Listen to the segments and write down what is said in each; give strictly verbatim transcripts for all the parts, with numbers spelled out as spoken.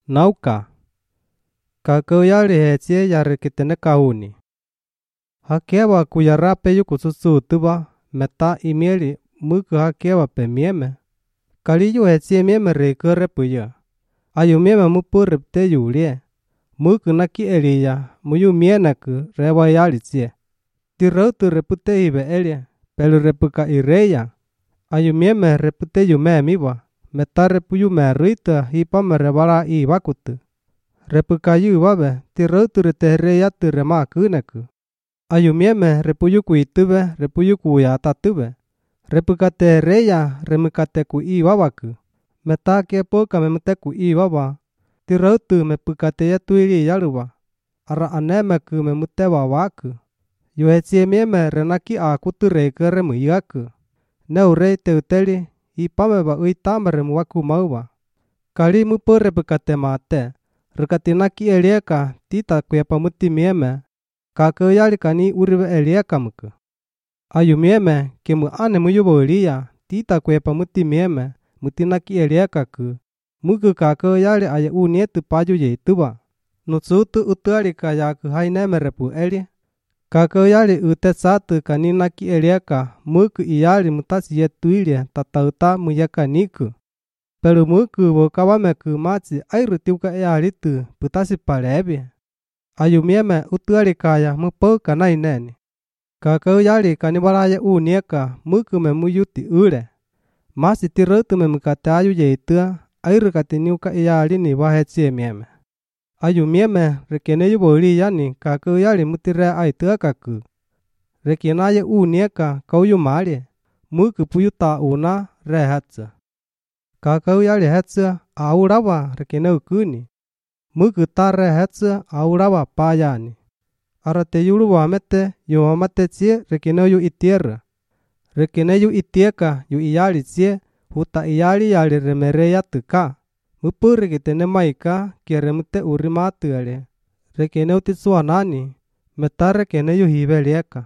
Nauka. Kakau yali hetie yari kitene kauni. Hakewa kuyarape yuku susutuba meta imieli muku hakewa pe mieme. Kaliyu hetie mieme rekere puya. Ayu mieme mupu repte yulie. Muku naki eliya muyu mienaku rewa yali tie. Tirautu repute ibe elia. Pelu repuka ireya. Ayu mieme repute yume miwa. Meta repuyu merita hipame rebala i bakutu. Repuka yu wabe tirautu retere yatu rema kuneku. Ayu mieme repuyu kuitube repuyu kuya tatube. Repuka tereya remukate ku i wawaku. Meta kepo kame mete ku i wawa. Tirautu mepukate yatu ili yaluwa. Ara anemeku memute wawaku. Yu hetie mieme renaki a kutu rekere muyaku. Neure teuteli hipame ba uitamare muwaku mauwa. Kali mupo repukate mate. Rekati naki elieka tita kuyepa muti mieme. Kakau yali kani uribe elieka muku. Ayu mieme kemu ane muyubo ulia tita kuyepa muti mieme. Muti naki elieka ku. Muku kakau yali aya unietu paju yeituba. Nutsutu utuali kayaku haineme repu eli. Kakau yali ute satu kani naki elieka. Muku iyali mutasi yetuilia tatauta muyaka niku. Pelu muku wokawameku machi airu tiuka ealitu putasi palebi. Ayu mieme utuali kaya mupau kanai neni. Kakau yali kanibalaya unieka muku memuyuti ule. Masi tirautu memukate ayu yeitua airu kati niuka ealini wahetie mieme. Ayu mieme rekene yubo uli yani kakau yali mutire aituakaku. Rekenaya unieka kauyu mali. Muku puyuta una rehatsa. Kakau yali hetsa aurawa rekene ukuni. Muku tare hetsa aurawa payani. Arate yulu wamete yu wamate tsie rekene yu itiera. Rekene yu itieka yu iyali tsie huta iyali yali remere yatuka. Mupu rekene maika kere mute urimatu ale. Rekene utisua nani. Meta rekene yu hibelieka.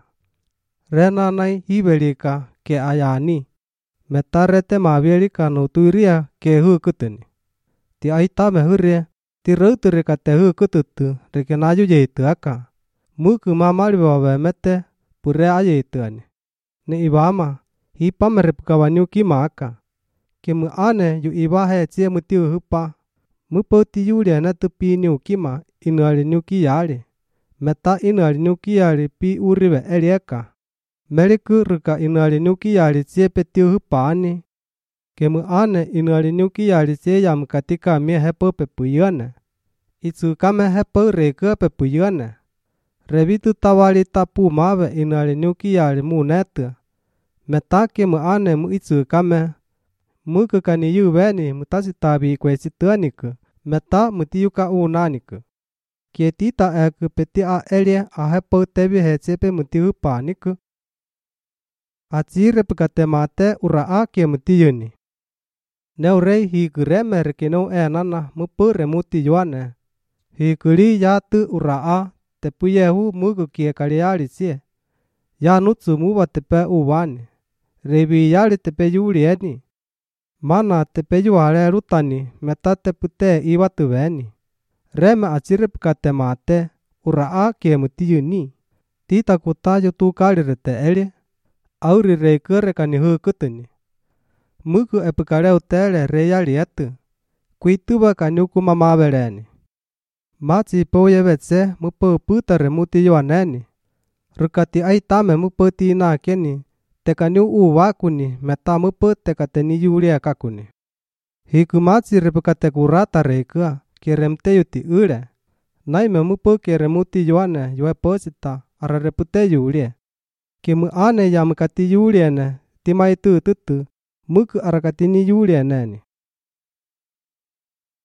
Renanai hibelika ke ayani. Meta rete mabielika no tuiria ke hukutuni. Ti aitame hurie. Ti rautu rekate hukututu rekena ayu yeitu aka. Muku mamali wawe mete pure ayeituani. Ne ibama hipame repukawa nyuki maka. Kemu ane yu ibahe cie mutiu hupa. Mupoti yulia netu pi nyuki ma inu ali nyuki yali. Meta inu ali nyuki yali pi uriwe elieka. Meliku ruka inu ali nyuki yali cie petiu hupani. Kemu ane inu ali nyuki yali cie yamu katika mie hepo pepuyane. Itsu kame hepo reke pepuyane. Rebitu tawali tapu mawe inu ali nyuki yali munetu. Meta kemu ane mu itsu kame. Muku kani yu weni mutasi tabi kwe situaniku. Meta mutiyuka unaniku. Kie tita eku peti a elie a hepo tebi hecepe muti hupaniku. Aci repukate mate uraa kie mutiyuni. Neurei higureme rekinau enana mupu remuti yuane. Higuri yatu uraa tepuyehu mugu kie kaliali cie. Ya nutsu muwa tepe uwani. Rebi yali tepe yulieni. Mana tepe yuale rutani meta tepute iwatu weni. Reme aci repukate mate uraa kie mutiyuni. Tita kutayu tu kalirete eli. Auri rekere kani hukutuni. Muku epukaleu tele reyali etu. Kuituba kani ukuma mabeleni. Machi pouye vetse mupo puta remuti yuaneni. Rukati aitame mupo tina keni. Tekani uu wakuni meta mupo tekateni yulia kakuni. Hiku machi repukate kurata rekua keremte yuti ule. Naime mupo keremuti yuane yue posita ara repute yulia. Kemu ane yamukati yuliene tima itu tutu muku arakatini yulieneni.